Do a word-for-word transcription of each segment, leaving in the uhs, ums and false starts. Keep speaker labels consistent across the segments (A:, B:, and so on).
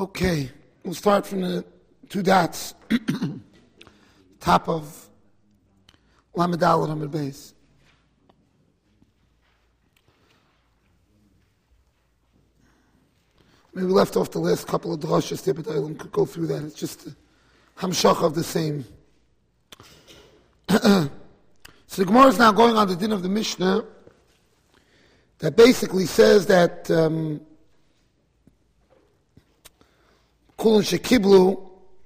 A: Okay, we'll start from the two dots, top of Lamed Aleph Amud Beis. Maybe we left off the last couple of drashas there, but I could go through that. It's just a hamshach of the same. So the Gemara is now going on the din of the Mishnah that basically says that um, Kulon shekiblu,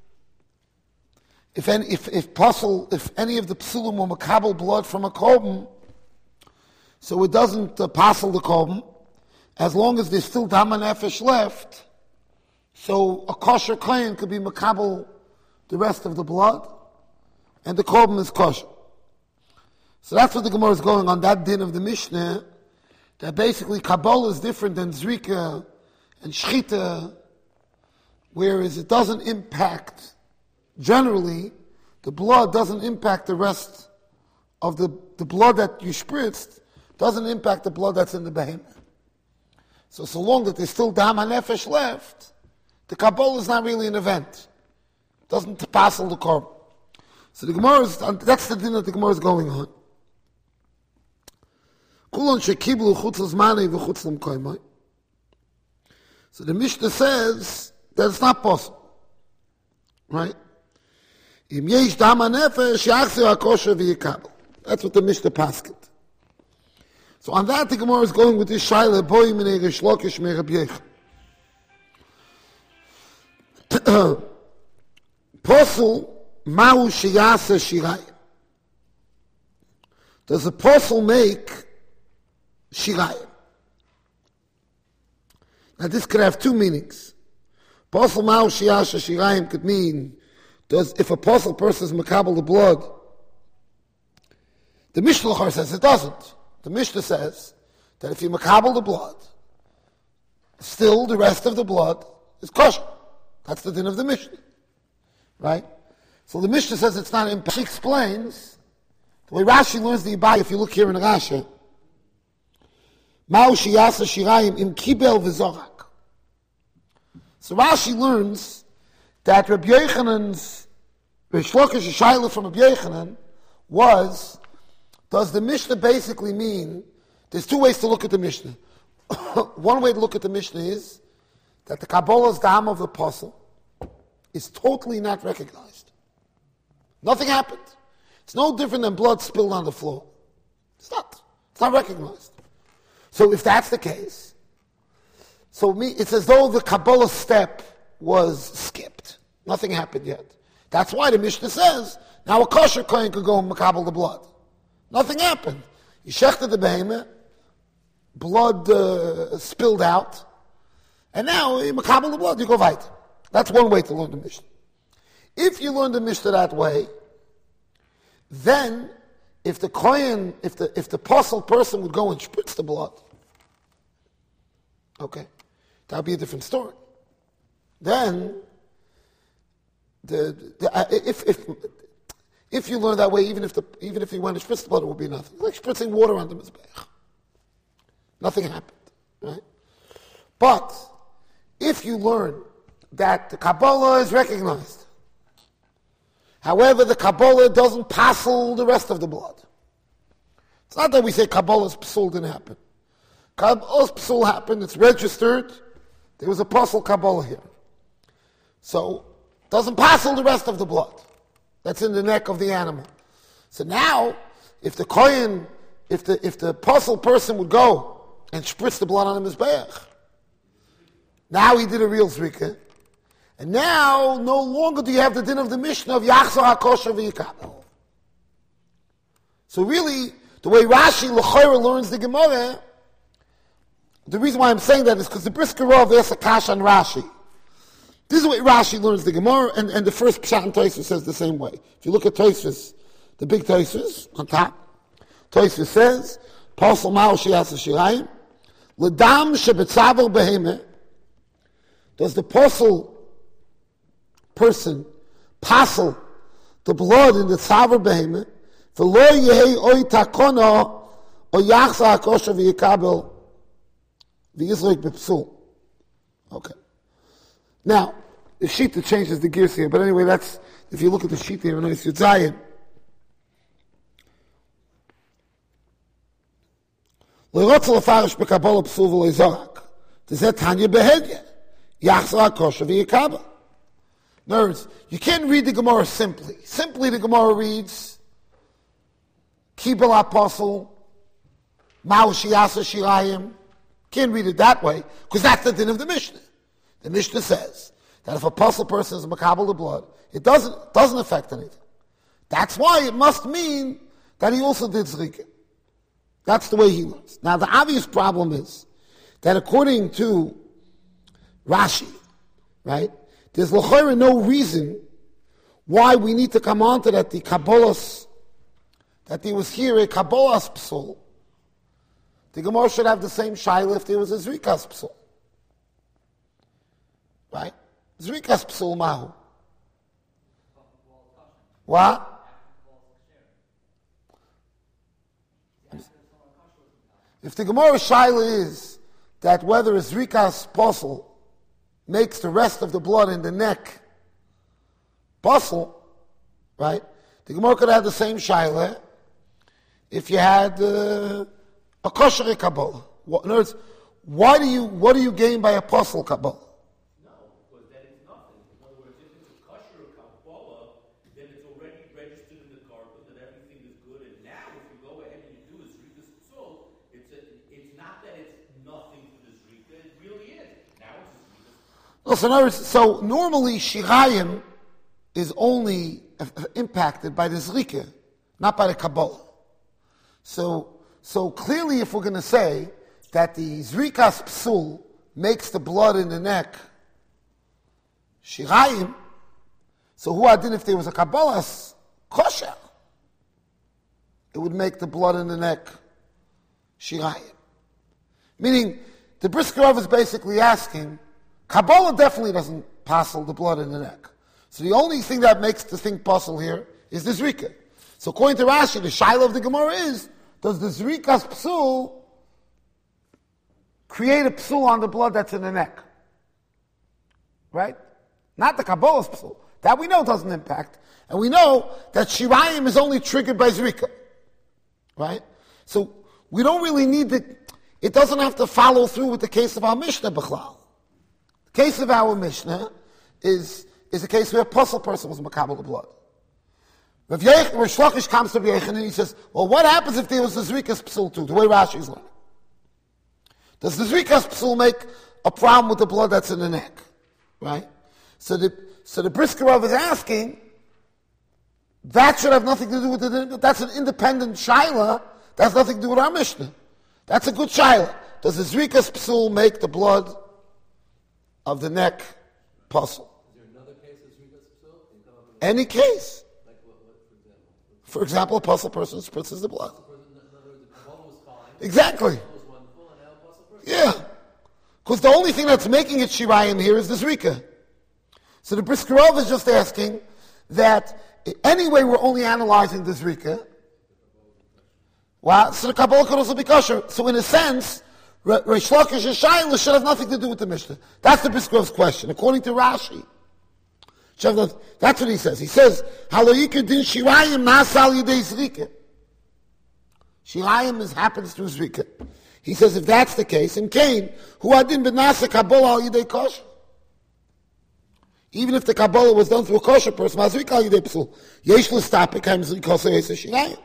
A: if any, if if possible, if any of the psulim will makabel blood from a korban, so it doesn't uh, passel the korban, as long as there's still dam and nefesh left. So a kosher kohen could be makabel the rest of the blood, and the korban is kosher. So that's what the Gemara is going on, that din of the Mishnah, that basically Kabbalah is different than Zrika and Shchita, whereas it doesn't impact, generally, the blood doesn't impact the rest of the, the blood that you spritzed, doesn't impact the blood that's in the behemoth. So, so long that there's still Dam HaNefesh left, the Kabbalah is not really an event. It doesn't passel the korban. So the Gemara is, that's the din that the Gemara is going on. So the Mishnah says that it's not possible, right? That's what the Mishnah pasket. So on that the Gemara is going with this shaila boy min Reish Lakish me Rabbi Yochanan. Posel ma'u sheyasa shirayim. Does a posel make shirayim? Now this could have two meanings. Posel ma'u sheyasa shirayim could mean, does if a posel person is makabel the blood. The Mishnah says it doesn't. The Mishnah says that if you makabel the blood, still the rest of the blood is kosher. That's the din of the Mishnah. Right? So the Mishnah says it's not impact. She explains, the way Rashi learns the Ibai, if you look here in Rashi, Ma'u sheyasa shirayim im kibel v'zorak. So Rashi learns that Rabbi Yochanan's, Reish Lakish shaila from Rabbi Yochanan was, does the Mishnah basically mean, there's two ways to look at the Mishnah. One way to look at the Mishnah is that the Kabbalah's dam of the apostle is totally not recognized. Nothing happened. It's no different than blood spilled on the floor. It's not. It's not recognized. So if that's the case, so me, it's as though the Kabbalah step was skipped. Nothing happened yet. That's why the Mishnah says, now a kosher kohen could go and makabel the blood. Nothing happened. You shechted the behemoth, blood uh, spilled out, and now you makabel the blood, you go weiter. That's one way to learn the Mishnah. If you learn the Mishnah that way, then if the kohen, if the if the apostle person would go and spritz the blood, okay, that would be a different story. Then the, the uh, if if if you learn that way, even if the even if he went and spritzed the blood, it would be nothing. It's like spritzing water on the mizbeach. Nothing happened, right? But if you learn that the Kabbalah is recognized, however, the Kabbalah doesn't passel the rest of the blood. It's not that we say Kabbalah's psul didn't happen. Kabbalah's psul happened, it's registered, there was a apostle Kabbalah here. So, it doesn't passel the rest of the blood that's in the neck of the animal. So now, if the kohen, if the if the apostle person would go and spritz the blood on his mizbeach, now he did a real zrika, and now no longer do you have the din of the Mishnah of Yachzor HaKosher v'Yikabel. So really, the way Rashi L'chayra learns the Gemara, the reason why I'm saying that is because the Brisker Rav asks a kash on Rashi. This is the way Rashi learns the Gemara, and, and the first Pshat in Tosfos says the same way. If you look at Tosfos, the big Tosfos on top, Tosfos says, Posel ma'u sheyasa shirayim, l'dam shebetzaver behemeh. Does the posel person passel the blood in the tzaver behemeh, v'lo yehei oy takona o yachzor hakosher v'yikabel v'yizrek b'psul. Okay. Now, the Shita changes the gears here, but anyway, that's, if you look at the Shita here, nice Yudzayin. Le'rotzel afarish b'kabbalah p'sul v'lo zorak. Tezet Tanya behedya. Yachzor HaKosher v'yikabel. In other words, you can't read the Gemara simply. Simply the Gemara reads, Kibel Apostle, Mao Shiyasa Shirayim. Can't read it that way, because that's the din of the Mishnah. The Mishnah says that if a apostle person is makabel the blood, it doesn't, doesn't affect anything. That's why it must mean that he also did zrika. That's the way he learns. Now the obvious problem is that according to Rashi, right, there's l'chayra no reason why we need to come on to that the Kabbalas, that there was here a Kabbalas psul. The Gemara should have the same shaila if there was a Zrikas psul. Right? Zrikas psul mahu. What? If the Gemara shaila is that whether a Zrikas psul makes the rest of the blood in the neck psul, right? The Gemara could have the same shaila if you had uh, a kosher Kabbalah. In other words, why do you, what do you gain by a apostle Kabbalah?
B: No, because then it's nothing. In other words, if it's a kosher Kabbalah, then it's already registered in the carpet that everything is good. And now, if you go ahead and you do a Zrika Psul, it's a, it's not that it's nothing for the Zrika, it really is. Now it's a Zrika Psul.
A: No, so, in other words, so normally Shirayim is only impacted by the Zrika, not by the Kabbalah. So, so clearly if we're going to say that the Zrikas Psul makes the blood in the neck Shirayim, so who adin if there was a Kabbalas kosher, it would make the blood in the neck Shirayim. Meaning, the Brisker Rav is basically asking, Kabbalah definitely doesn't passel the blood in the neck. So the only thing that makes the thing passel here is the Zrika. So according to Rashi, the shaila of the Gemara is, does the Zrikas Psul create a Psul on the blood that's in the neck? Right? Not the Kabbalah's Psul. That we know doesn't impact. And we know that Shirayim is only triggered by Zrika. Right? So we don't really need the, it doesn't have to follow through with the case of our Mishnah B'chlal. The case of our Mishnah is, is a case where a apostle person was makabel the blood. Rav Lakish comes to Rav Yechon and he says, well, what happens if there was a Zrikas Psul too? The way Rashi is learning. Does the Zrikas Psul make a problem with the blood that's in the neck? Right? So the, so the Brisker Rav is asking, that should have nothing to do with it. That's an independent shaila. That's nothing to do with our Mishnah. That's a good shaila. Does the Zrikas Psul make the blood of the neck puzzle?
C: Is there another case of Zrikas Psul?
A: Any case.
C: Like what, what, for example?
A: For example, a puzzle person spritzes the blood.
C: In other words, the Kabbalah was fine.
A: Exactly.
C: The Kabbalah was wonderful, and now a puzzle person.
A: Yeah. Because the only thing that's making it Shirayim here is the Zrika. So the Brisker Rav is just asking that anyway we're only analyzing the Zrika. Well, so the Kabbalah could also be kosher. So in a sense, Reish Lakish and Shaila should have nothing to do with the Mishnah. That's the Brisker Rav's question. According to Rashi, that's what he says. He says, Haloyika din Shirayim nasal yidei Zrika. Shirayim happens through Zrika. He says, if that's the case, in Cain, who adin benasa Kabbalah al yidei kosher. Even if the Kabbalah was done through a kosher person, Mazrika al yidei psul, yesh l'stapik haim Zrika so yesa Shirayim.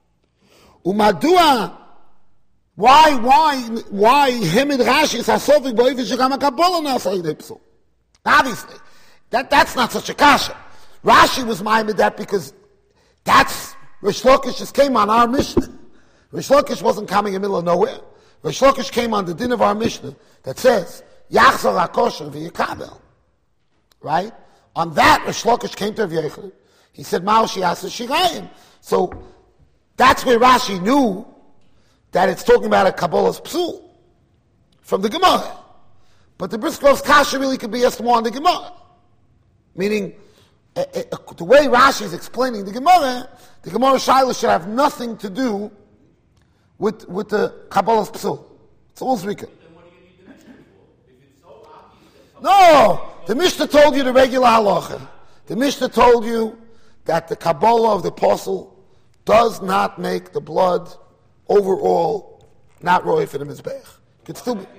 A: Umadua, why, why, why him and Rashi is hasovik boivish shagam Kabbalah nasa al yidei psul? Obviously, that, that's not such a kasha. Rashi was maimed that because that's, Reish Lakish just came on our Mishnah. Reish Lakish wasn't coming in the middle of nowhere. Reish Lakish came on the din of our Mishnah that says, Yachzor HaKosher v'yikabel. Right? On that, Reish Lakish came to Rav Yechon. He said, Mao Shiyasa Shirayim. So, that's where Rashi knew that it's talking about a Kabbalah's Psul from the Gemara. But the Brisker Rav's kasha really could be asked more on the Gemara. Meaning, uh, uh, the way Rashi is explaining the Gemara, the Gemara Shaila should have nothing to do with, with the Kabbalah's Psul. It's all Zrika.
B: Then what do you need the Mishnah for? If it's so obvious that
A: No! The Mishnah told you the regular halacha. The Mishnah told you that the Kabbalah of the apostle does not make the blood overall not roy for the Mizbech. It could still be.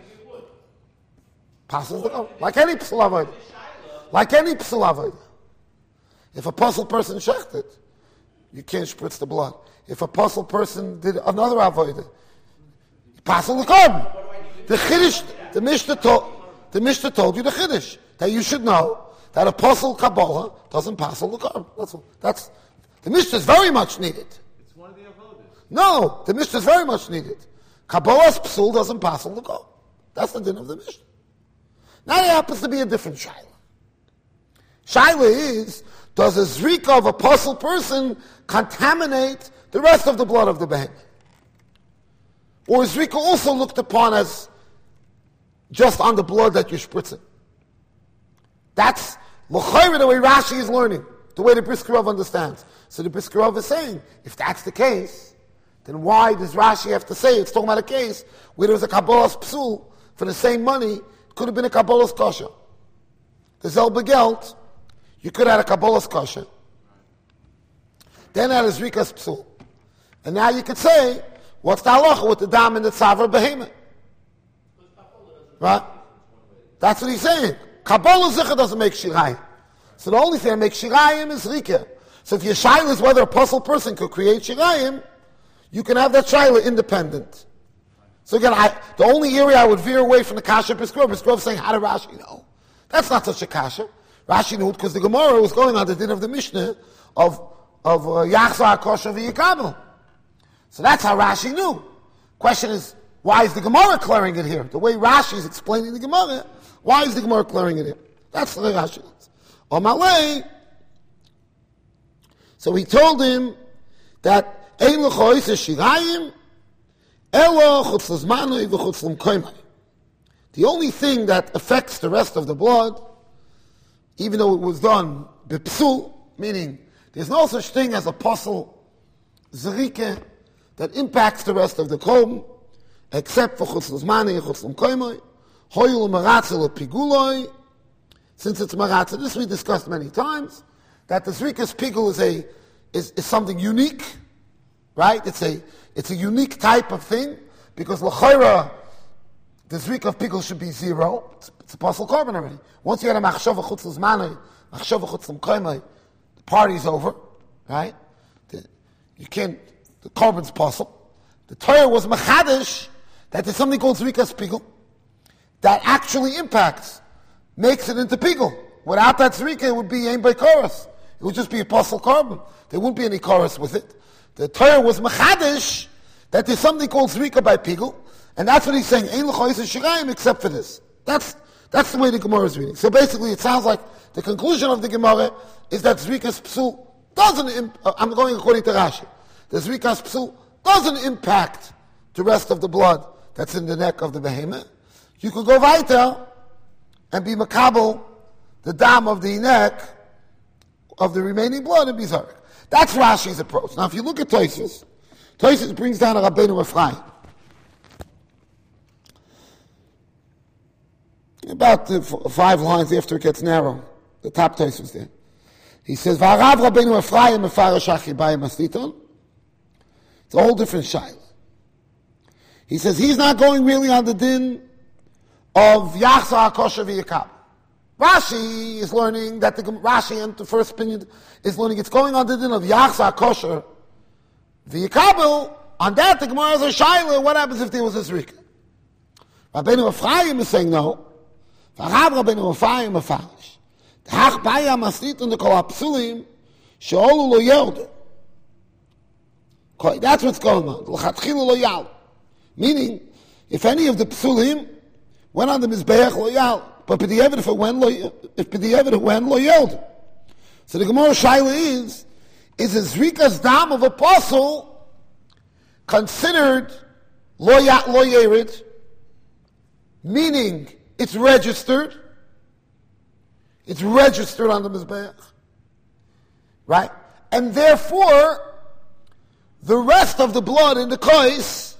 A: Passes the Kabbalah. Like any P'sul Avodah. Like any P'sul Avodah. If a puzzle person shechted, you can't spritz the blood. If a puzzle person did another avodah, you pass on the carbon. The Chiddush, the Mishnah told, the Mishnah told you the Chiddush, that you should know that a puzzle Kabbalah doesn't pass on the carbon. That's all. That's, the Mishnah is very much needed.
D: It's one of the avodas.
A: No, the Mishnah is very much needed. Kabbalah's psul doesn't pass on the carbon. That's the din of the Mishnah. Now there happens to be a different shaila. Shaila is, does a zrika of a puzzle person contaminate the rest of the blood of the behemoth? Or is zrika also looked upon as just on the blood that you're spritzing? That's l'chayra the way Rashi is learning, the way the Brisker Rav understands. So the Brisker Rav is saying, if that's the case, then why does Rashi have to say it's talking about a case where there was a Kabbalah's psul for the same money, it could have been a Kabbalah's kosher. The Zel Begelt, you could have had a Kabbalah's kosher. Then had a Zrika's psul. And now you could say, what's the halacha with the dam and the tzavar behemoth? Right? That's what he's saying. Kabbalah Zicha doesn't make shirayim. So the only thing that makes shirayim is Rika. So if your shaila is whether a puzzle person could create shirayim, you can have that shaila independent. So again, I, the only area I would veer away from the kasha Brisker Rav saying, how did Rashi know? That's not such a kasha. Rashi knew it because the Gemara was going on the din of the Mishnah of of Yachzar Kosher v'Yikabel. So that's how Rashi knew. Question is, why is the Gemara clearing it here? The way Rashi is explaining the Gemara, why is the Gemara clearing it here? That's the way Rashi is. On Malay, so he told him that Ein l'chois shirayim elo chutz l'zmanoi v'chutz l'mkoimai. The only thing that affects the rest of the blood, even though it was done b'psul, meaning there's no such thing as a puzzle zrike that impacts the rest of the kolm, except for chutz l'zmanoi v'chutz l'mkoimai, hoyul maratzel piguloi. Since it's maratzel, this we discussed many times, that the zrika's pigul is a is, is something unique, right? It's a it's a unique type of thing because l'chayra, the zrika of pigul should be zero. It's, it's a puzzle carbon already. Once you had a machshava chutz l'zmanoi, machshava chutz l'mkoimai, the party's over, right? The, you can't. The carbon's puzzle. The Torah was machadish that there's something called zrika's pigul that actually impacts, makes it into pigul. Without that zrika, it would be aim by chorus. It would just be a puzzle carbon. There wouldn't be any chorus with it. The Torah was machadish that there's something called zrika by pigul, and that's what he's saying. Ein l'chois shirayim except for this. That's that's the way the Gemara is reading. So basically, it sounds like the conclusion of the Gemara is that zrika's psul doesn't. Imp- I'm going according to Rashi. The zrika's psul doesn't impact the rest of the blood that's in the neck of the behemoth. You could go weiter and be makabel the dam of the neck of the remaining blood and be zarek. That's Rashi's approach. Now, if you look at Tosfos, Tosfos brings down a Rabbeinu Ephraim. About uh, f- five lines after it gets narrow, the top Tosfos there. He says, "V'arav Rabbeinu Ephraim mefarash achibayim asliton." It's a whole different shaila. He says he's not going really on the din of Yachzar Kosher v'Yikab. Rashi is learning that the Rashi and the first opinion is learning it's going on the din of Yachzar Kosher v'Yikabel. On that, the Gemara has a shaila. What happens if there was a zrika? Rabbeinu Ephraim is saying no. V'arav Rabbeinu Ephraim mefarish. Hach baya maslit and the kol hapsulim she'olu lo yerdu. That's what's going on. L'chatchilu lo yal. Meaning, if any of the psulim went on the mizbeach lo yal, but b'di'evet if it went lo, if b'di'evet it went lo yeld. So the Gemara shaila is, is a zrika's dam of apostle considered lo ya, lo yerid, meaning it's registered, it's registered on the mizbeach, right? And therefore, the rest of the blood in the kois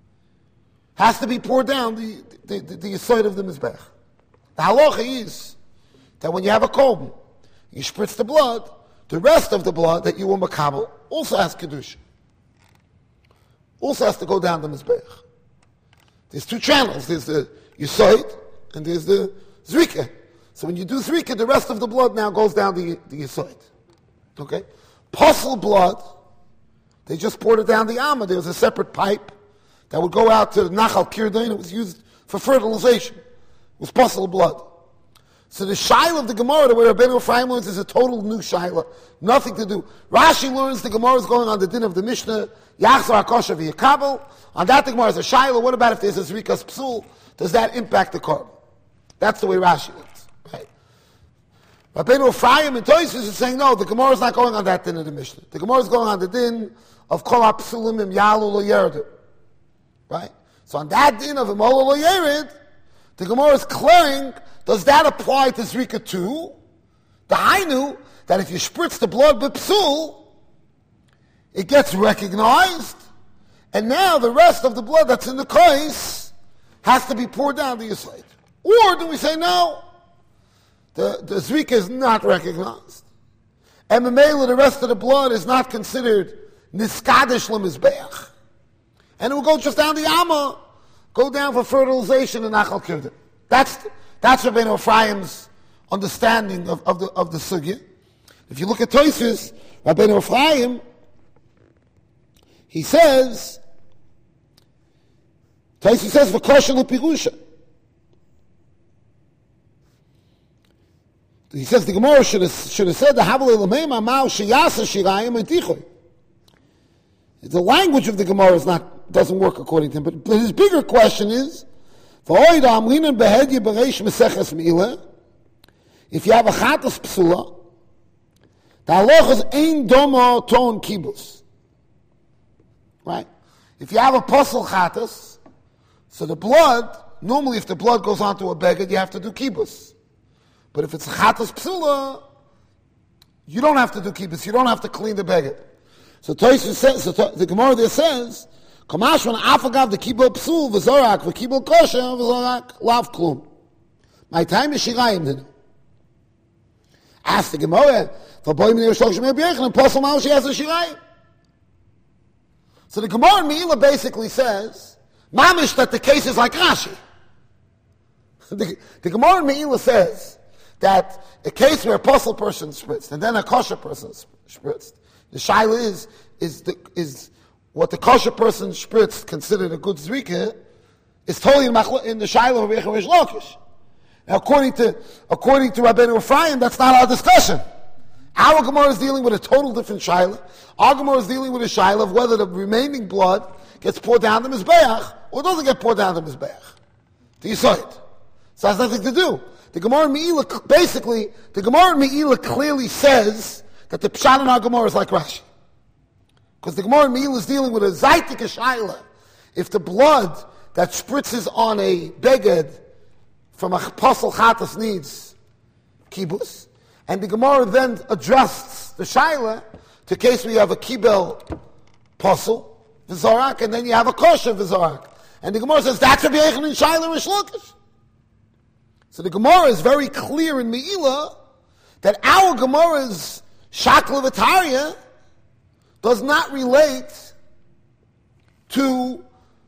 A: has to be poured down the the, the, the side of the mizbech. The halacha is that when you have a kolben, you spritz the blood, the rest of the blood that you will makabel also has kedusha. Also has to go down the mizbeach. There's two channels. There's the yisoid and there's the zrika. So when you do zrika, the rest of the blood now goes down the, the yisoid. Okay? Puzzle blood, they just poured it down the amma. There was a separate pipe that would go out to the Nachal Kirdain. It was used for fertilization. It was puzzle blood. So the shaila of the Gemara, the way Rabbeinu Ephraim learns, is a total new shaila. Nothing to do. Rashi learns the Gemara is going on the din of the Mishnah, Yachzor HaKosher v'Yakabel. On that the Gemara is a shaila. What about if there's a Zrikas Psul? Does that impact the carbon? That's the way Rashi learns. Right? Rabbeinu Ephraim and Tosfos is saying, no, the Gemara is not going on that din of the Mishnah. The Gemara is going on the din of Kol HaPsulim Im Yalu Lo Yerdu. Right? So on that din of Im Olo Lo Yerid, the Gemara is clearing, does that apply to Zrika too? The Hainu, that if you spritz the blood with psul, it gets recognized, and now the rest of the blood that's in the kais has to be poured down the yisoid. Or do we say no? The, the Zrika is not recognized. And Mamela, the rest of the blood is not considered niskadish lemizbeach. And it will go just down the Amma, go down for fertilization in Nachal Kirdim. That's that's Rabbeinu Ephraim's understanding of, of the of the sugya. If you look at Tosfos, Rabbeinu Ephraim, he says, Tosfos says v'kosher l'pirusha. He says the Gemara should have, should have said the Havalei L'meima Ma'al Sheyasa Shirayim Etichoy. The language of the Gemara is not doesn't work according to him. But, but his bigger question is, if you have a chatas psula, the halach is ein doma ton kibus. Right? If you have a puzzle chatas, so the blood, normally if the blood goes onto a beged, you have to do kibus. But if it's a chatas psula, you don't have to do kibus. You don't have to clean the beged. So Tosfos says, so the Gemara there says, Kamashwan afagav the kibul psul v'zorak v'kibul kosher v'zorak lav klum. My time is shirayim then. Ask the Gemara, v'boy min yishloch shemei b'yechin, and posel mal she has a shirayim. So the Gemara in Meila basically says, mamish, that the case is like Rashi. the, the Gemara in Meila says that a case where a posel person spritzed, and then a kosher person spritzed, the shaila is, is, the, is, what the kosher person spritz considered a good zrika is totally in, in the shaila of Reich Lakish. Now, according to according to Rabbeinu Ephraim, that's not our discussion. Our Gemara is dealing with a total different shaila. Our Gemara is dealing with a shaila of whether the remaining blood gets poured down the mizbeach or doesn't get poured down the mizbeach. Do you saw it? So it has nothing to do. The Gemara in Meila, basically, the Gemara in Meila clearly says that the pshat in our Gemara is like Rashi. Because the Gemara in Meila is dealing with a zaytik shaila. If the blood that spritzes on a beged from a posel chatas needs kibus, and the Gemara then adjusts the shaila to case where you have a kibel posel, v'zorak, and then you have a kosher v'zorak. And the Gemara says, that's a b'yechin in shaila Rish Lakish. So the Gemara is very clear in Meila that our Gemara's shakla v'tarya does not relate to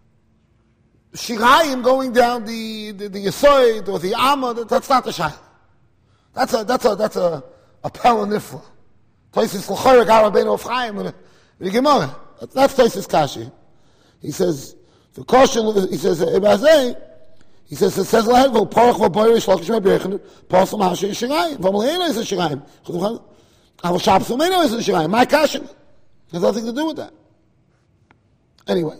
A: shirayim going down the the, the yisoid or the amma. That's not the shayla. That's a that's a that's a a pelanifla. Tosfos l'chorek Rabbeinu Ephraim and the Gemara. That's Tosfos kashi. He says the kosher. He says ibazei. He says it says lahevel parach v'boirish lakish me'berchen pasam hashay shirayim. V'malheina is a shirayim. Aval shabsum meino is a shirayim. My kashin. Has nothing to do with that. Anyway.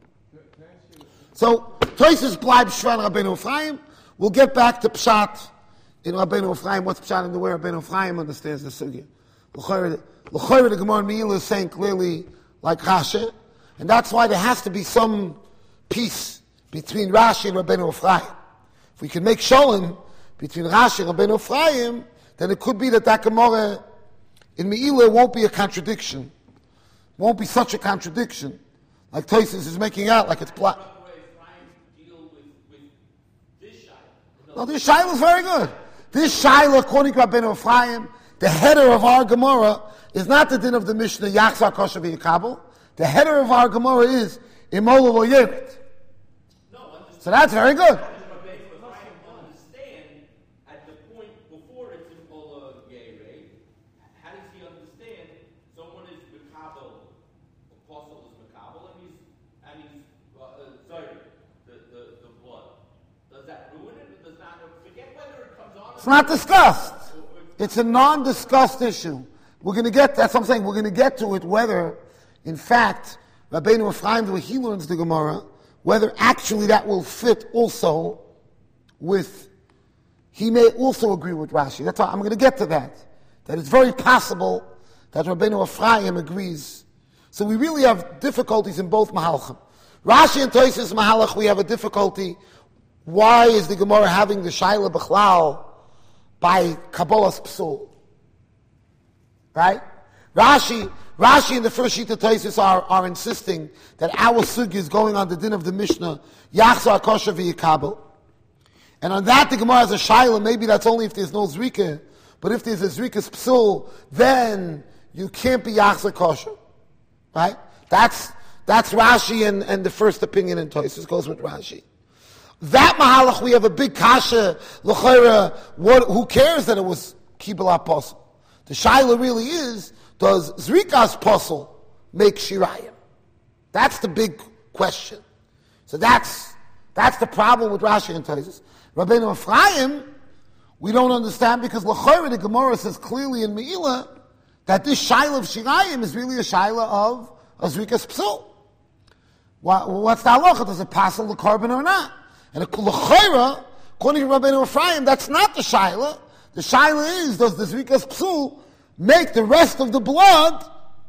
A: So, Tosfos bleibt shvan Rabbeinu Ephraim. We'll get back to Pshat in Rabbeinu Ephraim. What's Pshat in the way Rabbeinu Ephraim understands the sugya. L'chayr, the Gemara in Meila is saying clearly like Rashi. And that's why there has to be some peace between Rashi and Rabbeinu Ephraim. If we can make sholem between Rashi and Rabbeinu Ephraim, then it could be that that Gemara in Meila won't be a contradiction. Won't be such a contradiction, like Tosfos is making out, like it's black.
B: Deal with, with this shaila.
A: No, this shaila is very good. This Shaila, according to Rabbeinu Ephraim, the header of our Gemara is not the din of the Mishnah, Yachzar Kosher V'Yikabel. The header of our Gemara is, Imolu Lo Yerit. So that's very good. It's not discussed. It's a non-discussed issue. We're going to get, that's what I'm saying, we're going to get to it whether, in fact, Rabbeinu Ephraim, the way he learns the Gemara, whether actually that will fit also with, he may also agree with Rashi. That's why I'm going to get to that. That it's very possible that Rabbeinu Ephraim agrees. So we really have difficulties in both Mahalchim. Rashi and Tosfos Mahalach, we have a difficulty. Why is the Gemara having the Shaila Bechlal by Kabbalah's Psul? Right? Rashi, Rashi and the first sheet of Tosfos are, are insisting that our sugi is going on the din of the Mishnah, Yachzar Kosher V'Yikabel. And on that the Gemara has a Shaila, maybe that's only if there's no Zrika, but if there's a Zrika's Psul, then you can't be Yachzar Kosher. Right? That's, that's Rashi and, and the first opinion in Tosfos goes with Rashi. That Mahalach, we have a big kasha, l'chayra, what, who cares that it was Kibbul Apostle? The Shaila really is, does Zrikas Apostle make Shirayim? That's the big question. So that's, that's the problem with Rashi and Tosfos. Rabbeinu Ephraim, we don't understand because l'chayra, the Gemara says clearly in Me'ilah, that this Shaila of Shirayim is really a Shaila of a Zrikas Psul. What, what's the halacha? Does it pass on the carbon or not? And l'chayra, according to Rabbeinu Ephraim, that's not the shaila. The shaila is, does the zrikas psul make the rest of the blood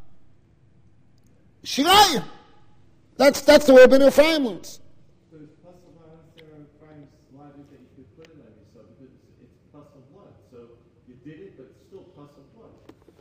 A: shirayim? That's that's the way Rabbeinu Ephraim learns.
D: So it's possible, I understand Ephraim's logic that you could put it on yourself because it's plus of blood. So you did it, but it's still plus of blood.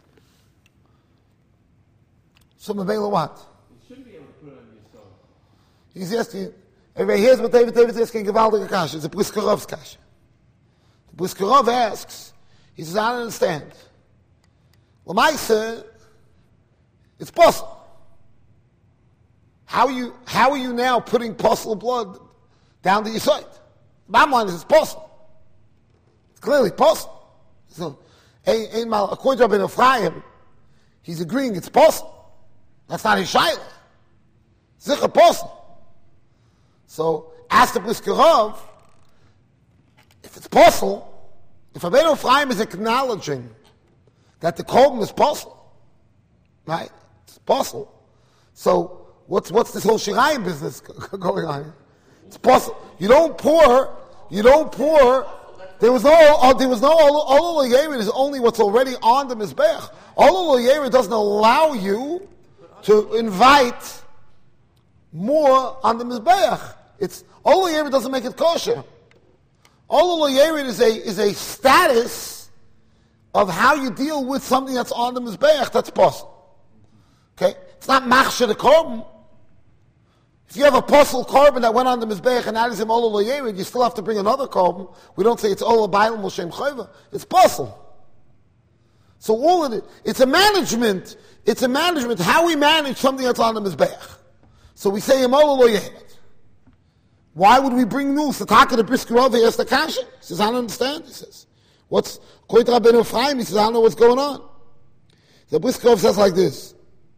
A: So Mabela what?
D: You shouldn't be able to put it on yourself.
A: He's asking. Everybody hears what David David is asking Gavaldige Kasha. It's a Briskarov's Kasha. The Briskarov asks, he says, I don't understand. L'maisa, it's possible. How are you, how are you now putting possible blood down to your side? The bottom line is it's possible. It's clearly possible. So, according to Rabbeinu Ephraim, he's agreeing it's possible. That's not his shayla. Zicha possible. So, ask the Briskarov, if it's possible, if Rabbeinu Ephraim is acknowledging that the korban is possible, right? It's possible. So, what's what's this whole shirayim business going on here? It's possible. You don't pour, you don't pour, there was no, uh, there was no, Olu L'Yerid is only what's already on the Mizbech. Olu L'Yerid doesn't allow you to invite more on the Mizbech. It's Olu L'Yerid doesn't make it kosher. Olu L'Yerid is a is a status of how you deal with something that's on the Mizbeach that's possible. Okay? It's not machshir the korban. If you have a possible korban that went on the Mizbeach and that is him Olu L'Yerid, you still have to bring another korban. We don't say it's Olu Bailam L'Shem Chayva. It's possible. So all of it, it's a management. It's a management, how we manage something that's on the Mizbeach. So we say him Olu L'Yerid. Why would we bring news? The Taka the Briskarov, he asks the Kasha. He says, I don't understand. He says, what's, according to Rabbeinu Ephraim, he says, I don't know what's going on. The Briskarov says like this.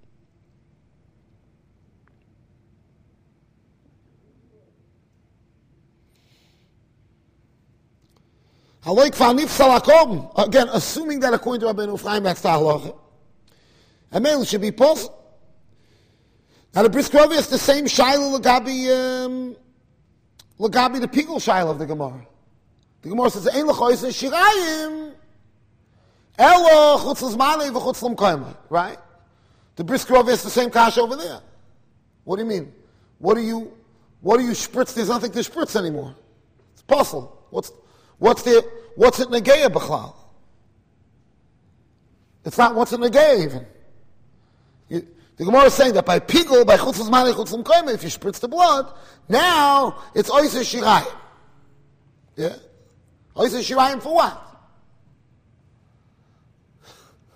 A: Again, assuming that according to Rabbeinu Ephraim, that's the halacha. And male should be possible. Now the Briskarov is the same Shaila Lagabi, um, Lagabi the Pigul Shaila of the Gemara. The Gemara says, Ein l'choyse shirayim, elo chutz l'zmanei v'chutz l'mkoyimai. Right? The Briskarov is the same kasha over there. What do you mean? What do you, what do you spritz? There's nothing to spritz anymore. It's possible. What's, what's the, what's it negeya b'chlal? It's not what's it negeya even. You, the Gemara is saying that by pigul, by chutz l'zmanei, chutz l'mkoyimai, if you spritz the blood, now it's oiseh shirayim. Yeah? Oiseh shirayim for what?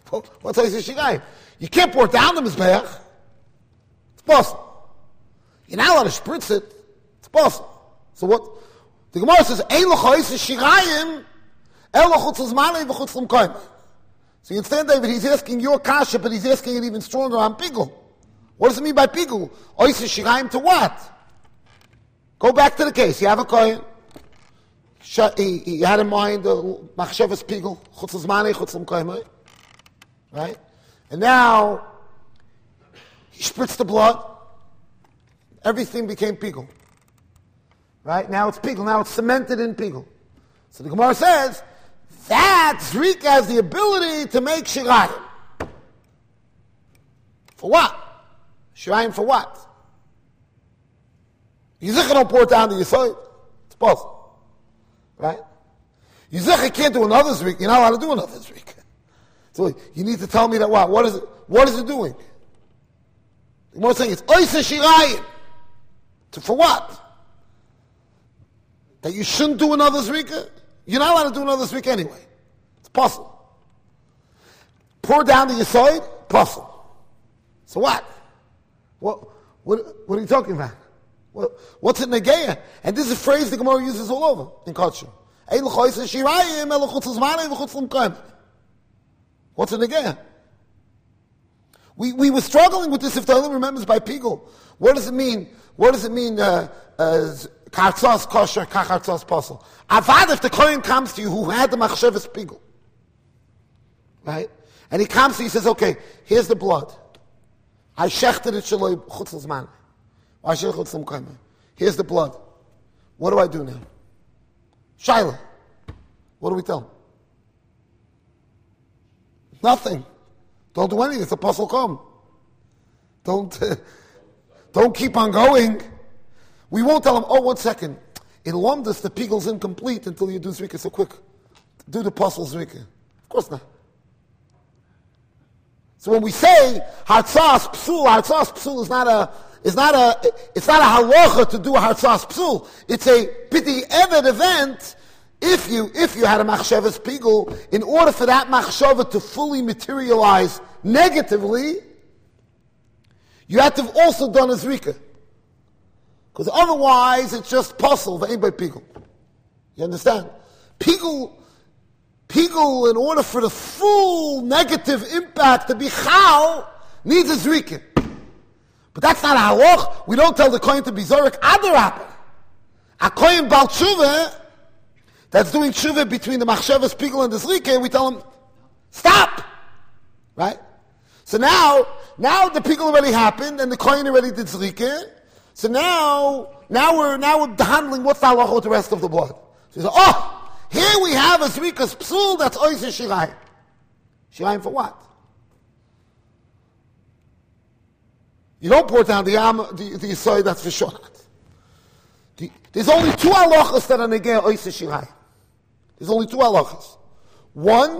A: What's Oisei Shirayim? You can't pour down the Mizbeach. It's possible. You're not allowed to spritz it. It's possible. So what? The Gemara says, Ein l'cha Oisei Shirayim, el l'chutz l'zmanei v'chutz l'mkoimei. So you understand, David, he's asking your kasha, but he's asking it even stronger on Pigul. What does it mean by Pigul? Oisei Shirayim to what? Go back to the case. You have a kohen. He, he had in mind the machshavas Pigul, chutz l'zmanei, chutz l'mkoimei. Right? And now, he spritzed the blood. Everything became Pigul. Right? Now it's Pigul. Now it's cemented in Pigul. So the Gemara says, that Zrika has the ability to make Shirayim. For what? Shirayim for what? Yizicha don't pour it down to Yisoid. It's possible. Right? Yizicha can't do another Zrika. You're not allowed to do another Zrika. So you need to tell me that what? What is it? What is it doing? The Gemara is saying it's Oisei Shirayim. To for what? That you shouldn't do another Zrika? You're not allowed to do another Zrika anyway. It's possible. Pour down the Yisoid? Possible. So what? What, what, what are you talking about? What, what's it Negeya? And this is a phrase the Gemara uses all over in Kotcher. What's it Negeya? We, we were struggling with this, if the Olam remembers, by Pigul. What does it mean? What does it mean, uh, uh, Kartzos kosher, kachartzos posel? Avad, if the Kohen comes to you who had the machshavas Pigul, right? And he comes to you, he says, okay, here's the blood. I shechted it shaloi chutz l'zman. I shechted chutz l'mkoimei. Here's the blood. What do I do now? Shaila. What do we tell him? Nothing. Don't do anything. It's a puzzle come. Don't, uh, don't keep on going. We won't tell him, oh, one second. In Lomdus, the Pigul's incomplete until you do Zrika. So quick. Do the puzzle Zrika. Of course not. So when we say Hartzas Psul, Hartzas Psul is not a, is not a, it's not a halacha to do a Hartzas Psul. It's a pity eved event. If you, if you had a machshavas Pigul, in order for that machshava to fully materialize negatively, you had to have also done a Zrika. Because otherwise, it's just puzzle for anybody Pigul. You understand? Pigul, Pigul, in order for the full negative impact to be chal, needs a Zrika. But that's not a halach. We don't tell the Kohen to be Zorek Adarabah. A Kohen Bal Tshuva, that's doing Tshuva between the Machshavas Pigul and the Zrika, we tell him, stop! Right? So now, now the Pigul already happened, and the Kohen already did Zrika. So now, now we're, now we're handling what's the halacha with the rest of the blood. So he says, oh, here we have a Zrika's Psul, that's Oisei Shirayim. Shirayim for what? You don't pour down the Am, the, the Yisoy, that's for sure not. The, there's only two halachas that are negei Oisei Shirayim. There's only two halachas. One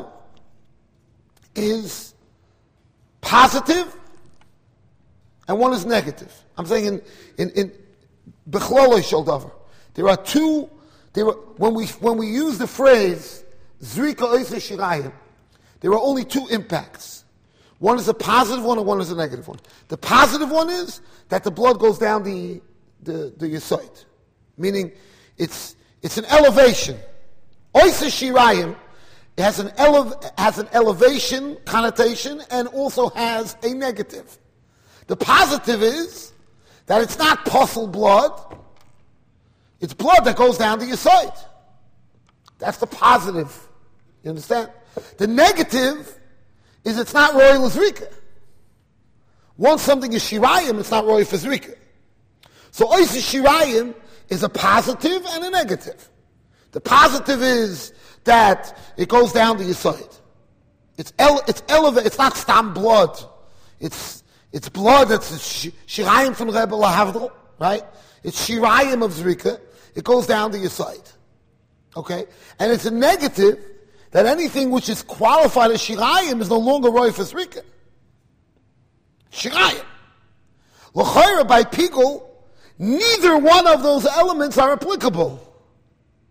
A: is positive, and one is negative. I'm saying in in in Bechloloi Shel Davar. There are two. There are, when we when we use the phrase Zrika Oisei Shirayim, there are only two impacts. One is a positive one, and one is a negative one. The positive one is that the blood goes down the the the Yisoid, meaning it's it's an elevation. Oisei Shirayim has an ele- has an elevation connotation and also has a negative. The positive is that it's not puzzle blood. It's blood that goes down to your side. That's the positive. You understand? The negative is it's not royal Zrika. Once something is Shirayim, it's not royal for Zrika. So Oisei Shirayim is a positive and a negative. The positive is that it goes down to your side. It's ele- it's elevated. It's not stam blood. It's it's blood that's Shirayim from Rebbe Lahavdol, right? It's Shirayim of Zrika. It goes down to your side. Okay? And it's a negative that anything which is qualified as Shirayim is no longer roy for Zrika. Shirayim. L'chayra by Pigul, neither one of those elements are applicable.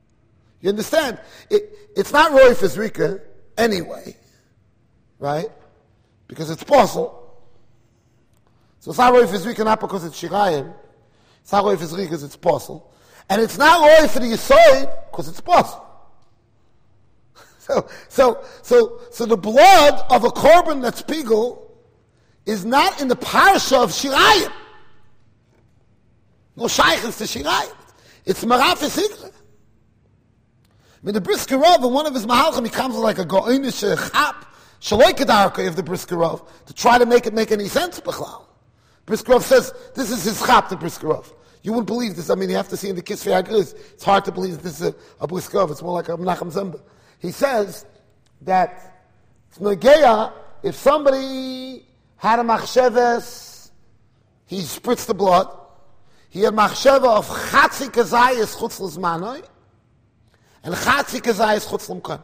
A: You understand? It, it's not roy for Zrika anyway. Right? because it's possible. So it's not roif is rika not because it's shirayim. It's not roif is rika because it's possible. And it's not roif for the yisoid because it's possible. So, so, so, so the blood of a korban that's pigul is not in the parsha of shirayim. No shaykhs to shirayim. It's marafis hikra. When the Brisker Rav, in one of his mahalchim, he comes like a go'inish chap, shaloi kedarka of the Brisker Rav, to try to make it make any sense, b'chlal. Brisker Rav says, this is his chap, the Brisker Rav. You wouldn't believe this. I mean, you have to see in the Kisvei HaGriz. It's hard to believe that this is a, a Brisker Rav. It's more like a Menachem Zemba. He says that it's negeya, if somebody had a machsheves, he spritzed the blood, he had machsheva of chatzi kazayis chutz l'zmanoi, and chatzi kazayis chutz l'mkanoi.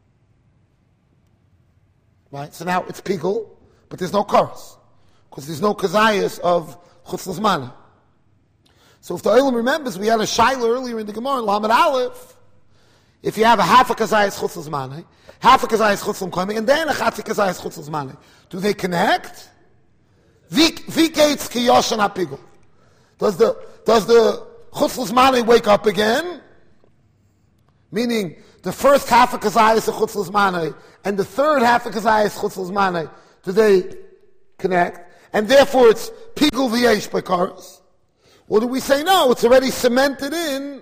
A: Right? So now it's pigul, but there's no chorus, because there's no kazayis of chutz l'zmanoi. So if the Olam remembers, we had a shaila earlier in the Gemara, in Lamed Aleph, if you have a half a kazayis chutz l'zmanoi, half a kazayis chutz l'mkanoi, and then a chatzi kazayis chutz l'zmanoi, do they connect? Vikates ki yoshan ha-pigul. Does the does the chutz l'zmanoi wake up again? Meaning the first half of kazayis is chutz l'zmanoi and the third half of kazayis is chutz l'zmanoi. Do they connect? And therefore it's pigul v'yesh b'karos. Or do we say no? It's already cemented in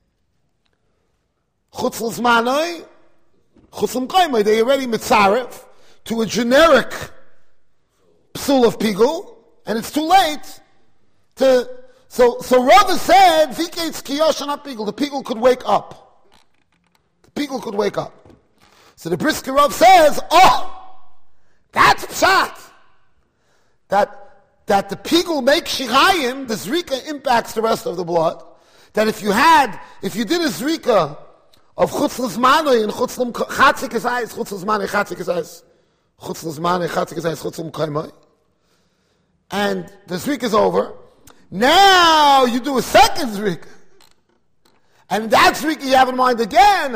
A: chutz l'zmanoi, chutz l'mkaimoi. They already mitzaref to a generic psul of pigul, and it's too late to. So, so Rava said, "Vikates kiyoshan pigul." The pigul could wake up. The pigul could wake up. So the Brisker Rav says, "Oh, that's pshat. That that the pigul makes shirayim. The zrika impacts the rest of the blood. That if you had, if you did a zrika of chutz l'zmanoi and chutz l'chatzi kazayis, chutz l'zmanoi, chatzi kazayis, chutz l'zmanoi, chatzi kazayis, chutz l'mkaimoi, and the zrika is over." Now you do a second zrika. And that zrika you have in mind again,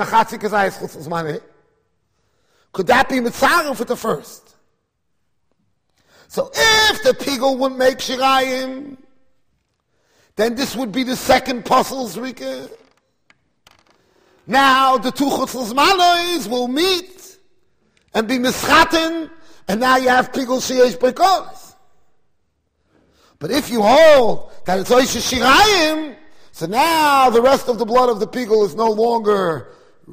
A: could that be mitzaref with the first? So if the pigul wouldn't make shirayim, then this would be the second puzzle zrika. Now the two chutz l'zmanois will meet and be mischaten, and now you have pigul sheyesh b'kos. But if you hold that it's Oisha Shirayim, so now the rest of the blood of the pigul is no longer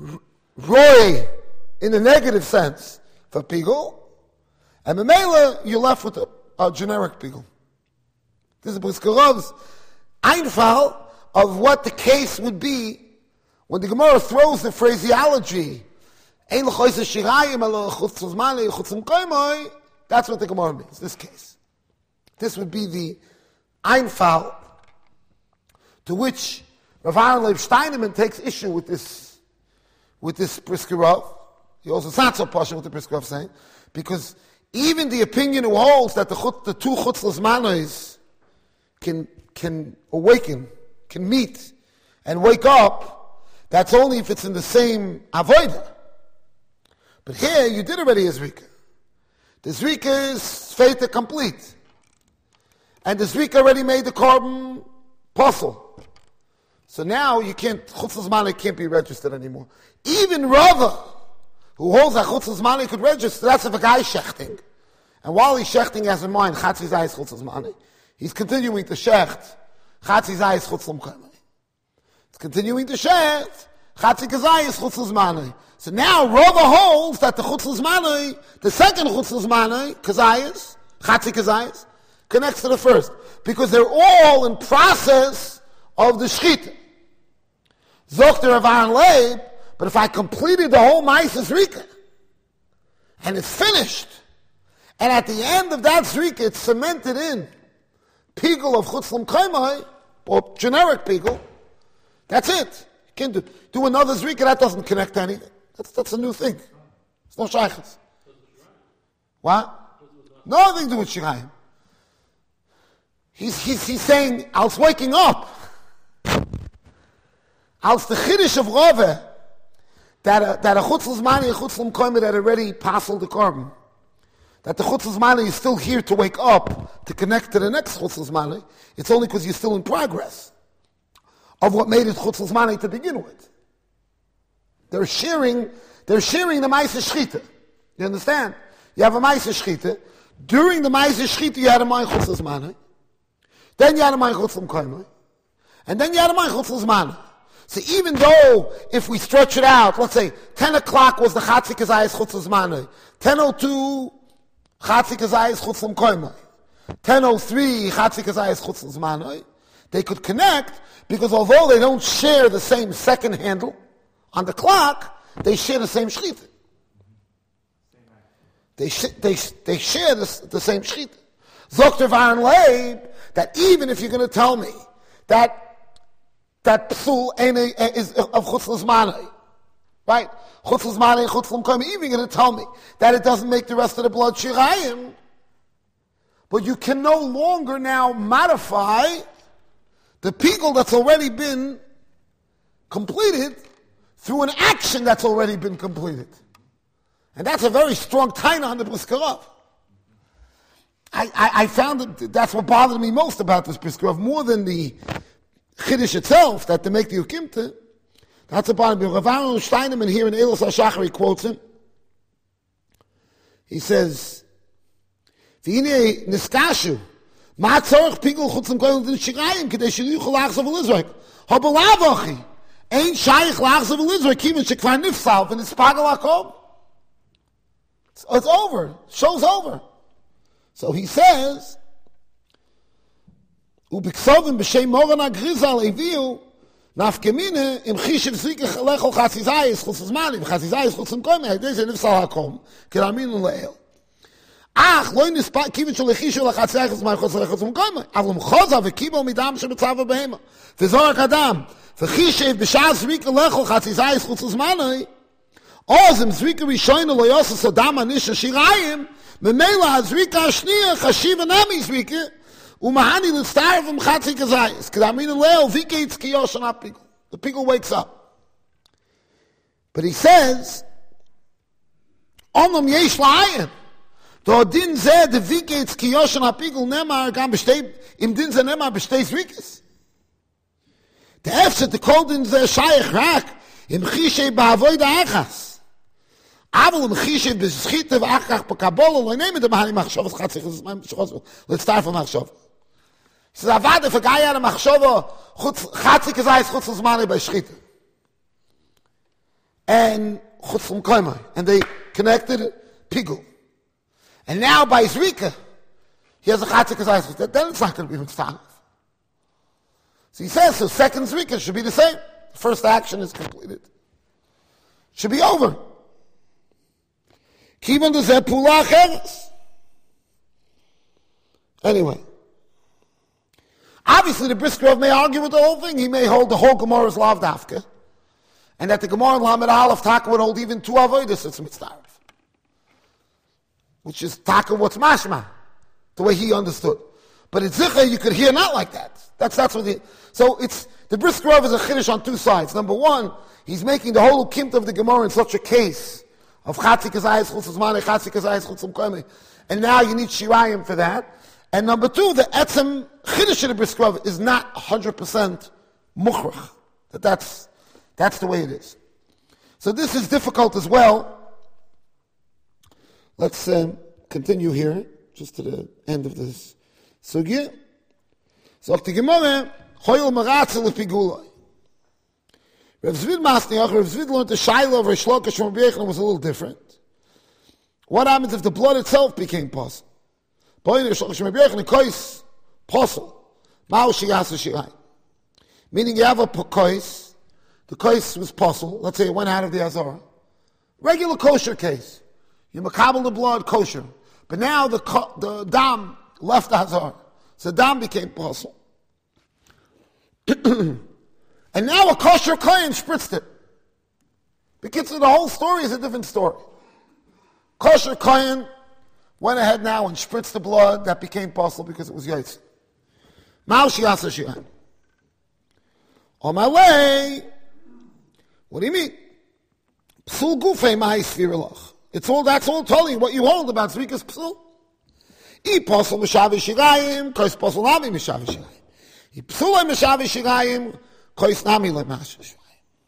A: roy in the negative sense for pigul, and Memela, you're left with a, a generic pigul. This is Brisker Rav's einfall of what the case would be when the Gemara throws the phraseology, Ein l'choyse Shirayim, elo chutz l'zmanoi, chutz l'mkaimoi. That's what the Gemara means, this case. This would be the einfall to which Rav Aaron Leib Steinemann takes issue with this, with this Brisker Rav. He also not so partial with the Brisker Rav saying, because even the opinion who holds that the, chut, the two chutz l'zmanois can can awaken, can meet, and wake up, that's only if it's in the same avodah. But here you did already a zrika. The zrika is feita complete. And the zrika already made the carbon puzzle. So now you can't, chutz l'zmanoi can't be registered anymore. Even Rava, who holds that chutz l'zmanoi could register, that's if a guy is shechting. And while he's shechting, he has in mind, chatzi zayis chutz l'zmanoi. He's continuing to shecht, chatzi zayis chutz l'mkaimoi. He's continuing to shecht, chatzi kazayis chutz l'zmanoi. So now Rava holds that the chutz l'zmanoi, the second chutz l'zmanoi, kazayis, chatzi kazayis, connects to the first, because they're all in process of the shchita. Zochter Rav Aaron Leib, but if I completed the whole Ma'aser Zrika, and it's finished, and at the end of that Zrika, it's cemented in pigul of chutz l'mkaimoi, or generic pigul, that's it. You can't do, do another Zrika, that doesn't connect to anything. That's, that's a new thing. It's no shaykhs. What? Nothing to do with shirayim. He's, he's, he's saying, als waking up, als the chiddush of Rava, that a, that a chutz l'zmanoi, a chutz l'mkaimoi that already passed the carbon, that the Chutz Zmani is still here to wake up, to connect to the next Chutz Zmani, it's only because you're still in progress of what made it Chutz Zmani to begin with. They're sharing, they're sharing the Ma'aseh Shchita. You understand? You have a Ma'aseh Shchita. During the Ma'aseh Shchita, you had a Ma'aseh Chutz Zmani. Then you had a Ma'aseh Chutz L'Mkoimai. And then you had a Ma'aseh Chutz Zmani. So even though, if we stretch it out, let's say, ten o'clock was the Chatzik Azayis Chutz Zmani. ten oh two, Chatzik Azayis Chutz L'Mkoimai. ten oh three, Chatzik Azayis Chutz Zmani. They could connect, because although they don't share the same second handle on the clock, they share the same shchita. They, sh- they, sh- they share the, the same shchita. Zokter Varan Leib, that even if you're going to tell me that that psul is of chutz l'zmanai, right? Chutz l'zmanai and chutz l'mkoim, even going to tell me that it doesn't make the rest of the blood shirayim, but you can no longer now modify the pigul that's already been completed through an action that's already been completed. And that's a very strong taina on the Brisker Rav. I, I, I found that that's what bothered me most about this Brisker Rav, more than the Chiddush itself, that to make the Ukimta. That's what bothered me. Rav Aaron Steinemann here in Eilos HaShachar, he quotes him. He says, V'ine niskashu, ma tzorach pigul chutz l'mkoim l'din shirayim, k'dei shiriuchu lachzav l'izrak. Ha'balavachi, ein shayich lachzav l'izrak, kivin shekvar nifsal, v'nis pagal hakom. It's over. Show's over. So he says, "Ubiksovim b'shem moran agrizal eviu nafkemine im chishiv zikach lechol chatzizayis chutz zmani v'chatzizayis chutz l'mkoim ha'idei nifsal hakom k'raminu le'el. Ach lo nispa kivin shel lechishu lachatzizayis zmani chutz l'mkoim avlum choza v'kibol midam shebetzava behema v'zorak adam v'chishiv b'shas zikach lechol chatzizayis chutz zmani Ozim Zvika Rishoyna Lo Yosef Sodam Anisha Shirayim Memela Zvika Ashniya Chashiva Nami Zvika Umahani L'Star V'm Chatzik Azayis K'damin Leo Vika It's Kiyosh An Apigul. The Pigul wakes up. But he says Onom Yesh La'ayin Do Din Zeh De Vika It's Kiyosh An Apigul Nemar Gam B'shtei Im Din Zeh Nemar B'shtei Zvikas The Efset The Kol Din Zeh Shayach Rak Im Chishei Ba'avoy Da'achas אבל אם חישב בשחיתה ואחר כך בקבולה, לא נעים את המהני מחשוב, let's start from מחשוב. זה עבד לפגעי על המחשוב, חצי כזייס חוץ לזמני בשחיתה. And חוץ למקוימה. And they connected pigul. And now by Zrika, he has a חצי כזייס חוץ. Then it's not going to be mitzvah. So he says, so second Zrika should be the same. The first action is completed. Should be over. Kivan does that pula acheres. Anyway, obviously the Brisker Rav may argue with the whole thing. He may hold the whole Gemara is lav dafka, and that the Gemara in Lamed Aleph Taka would hold even two avodas it's mitzvah, which is Taka what's mashma, the way he understood. But it's Zicha you could hear not like that. That's that's what the so it's the Brisker Rav is a chiddush on two sides. Number one, he's making the whole kimt of the Gemara in such a case of Chatzik Azayis Chutz Zmani, Chatzik Azayis Chutz L'mkoim, and now you need Shirayim for that. And number two, the Etzem Chiddush of the Brisker Rav is not one hundred percent Mukhrach. That that's, that's the way it is. So this is difficult as well. Let's um, continue here, just to the end of this sugya. So the Gemara, Choyel Maratzel L'Pigulai. Rav Zvid Masniach, Rav Zvid learned the Shaila of Reish Lakish from Rabbi Yechon was a little different. What happens if the blood itself became possible? Boy, Reish Lakish from Rabbi Yechon, a kois, possible. Ma'u shiyas shirayim. Meaning you have a kois, the kois was possible, let's say it went out of the Azara. Regular kosher case. You makabel the blood, kosher. But now the the dam left the Azara. So dam became possible. And now a kosher kohen spritzed it. Because the whole story is a different story. Kosher kohen went ahead now and spritzed the blood that became possible because it was yaitz. Ma'u shiyasa shi'an. On my way, what do you mean? Psul gufei ma'i svirelach. It's all, that's all telling you what you hold about Zrikas Psul. I Posel Meshavi Shirayim, Kois Posel Nami Meshavi Shirayim. I Psula Meshavi Shirayim, Kois Nami Meshavi Shirayim.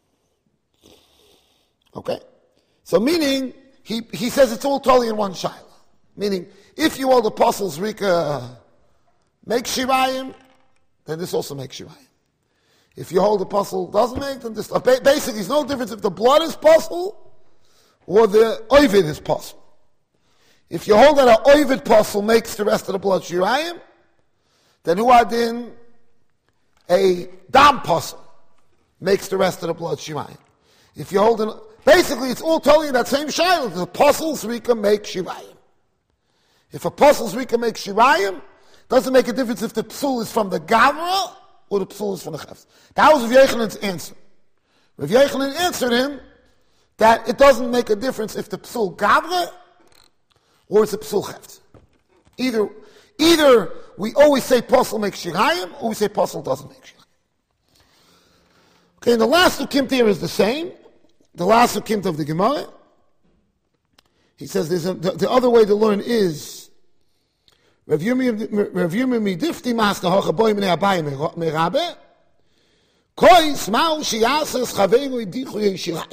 A: Okay? So meaning, he, he says it's all totally in one shaila. Meaning, if you hold the Posel's Rika make Shirayim, then this also makes Shirayim. If you hold the Posel doesn't make, then this, basically there's no difference if the blood is Posel or the Ovid is Posel. If you hold that an Ovid Posel makes the rest of the blood Shirayim, then Huadin, a Dam Posel, makes the rest of the blood Shirayim. If you hold an, basically it's all telling you that same Shiloh, the Posel's Rika make Shirayim. If a Posel's Rika makes Shirayim, doesn't make a difference if the Psul is from the Gavra or the Psul is from the Chefs. That was Rav Yechanan's answer. Rav Yechanan answered him that it doesn't make a difference if the Psul Gavra or it's a Psul Chefs. Either, either we always say Posel makes Shirayim or we say Posel doesn't make Shirayim. Okay, and the last Ukimt here is the same. The last Ukimt of the Gemara. He says there's a, the, the other way to learn is Rav Yirmi midifti mas kahocha boy mene abayim merabe kois mau shiyasas chaveru dichu yeshirayim.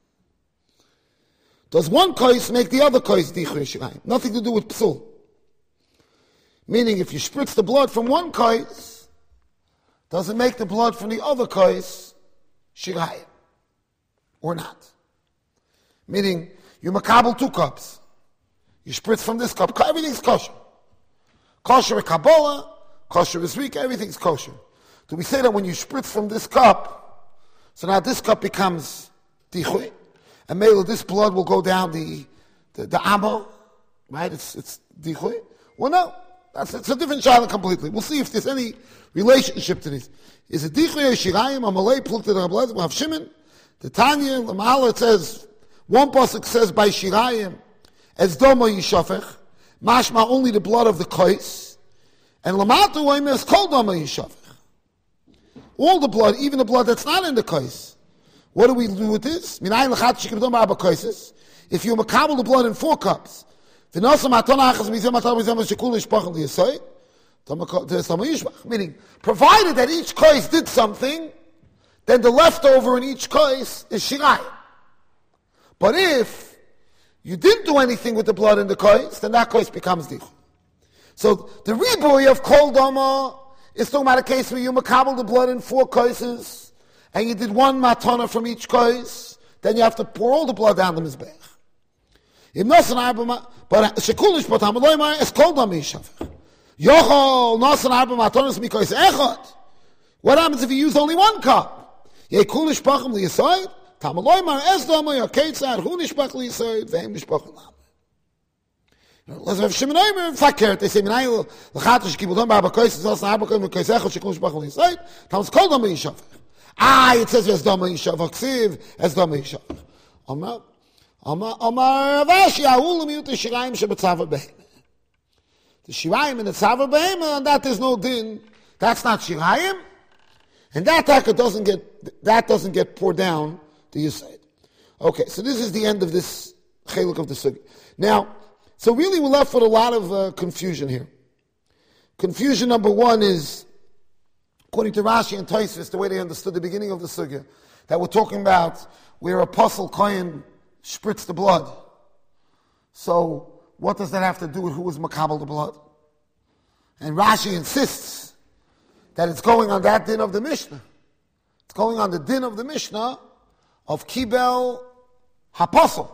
A: Does one kois make the other kois dichu yeshirayim? Nothing to do with psul. Meaning, if you spritz the blood from one kois, does it make the blood from the other kois shirayim or not? Meaning, you makabel two cups. You spritz from this cup. Everything's kosher. Kosher is Kabbalah, kosher is Rika, everything's kosher. Do we say that when you spritz from this cup, so now this cup becomes Dichui, and maybe this blood will go down the the, the Amo, right? It's it's Dichui. Well, no, that's it's a different shaila completely. We'll see if there's any relationship to this. Is it Dichui or Shirayim? Amalei plukta the Rabbi Lezer. We have Shimon, the Tanya, the Mahala. It says one pasuk says by Shirayim as Domo Yishafech. Mashma only the blood of the kois, and lamatu oimes kol dama yishavech. All the blood, even the blood that's not in the kois. What do we do with this? Minayin lechat shikibdom arba koises. If you makabel the blood in four cups, v'nosam atona achas mizem atar mizem shekul yishpach liyasoy, meaning, provided that each kois did something, then the leftover in each kois is shirayim. But if you didn't do anything with the blood in the kois, then that kois becomes dich. So the riboy of kol dama is talking about a case where you makabel the blood in four koises, and you did one matana from each kois, then you have to pour all the blood down the mizbech. But shekulish potam loymar es kol dama yishafech. Yochol nosan arba matanas mikois echad. What happens if you use only one cup? Yekulish pacham liyasoid. Tamaloymar es dama yaketzar hu nishbach liyasoid vehem nishbach lam. Let's have Shimon Omer fakert. They say minayil lachatish kibudam ba bakois is also arba kois mikois echad shekulish pacham liyasoid. Tamas kol dama yishafech. Ah, it says es dama yishafech. Ksiv es dama yishafech. Omar Omar Omar Ravashi ahul miyut shirayim shebetzava behem. The shirayim in the tzava behem, and that there's no din. That's not shirayim, and that taka doesn't get that doesn't get poured down to your side. Okay, so this is the end of this cheluk of the sugi. Now, so really we're left with a lot of uh, confusion here. Confusion number one is, according to Rashi and Tosfos, the way they understood the beginning of the sugya, that we're talking about where Apostle Kohen spritzed the blood. So, what does that have to do with who was makabel the blood? And Rashi insists that it's going on that din of the Mishnah. It's going on the din of the Mishnah of Kibel Haposel.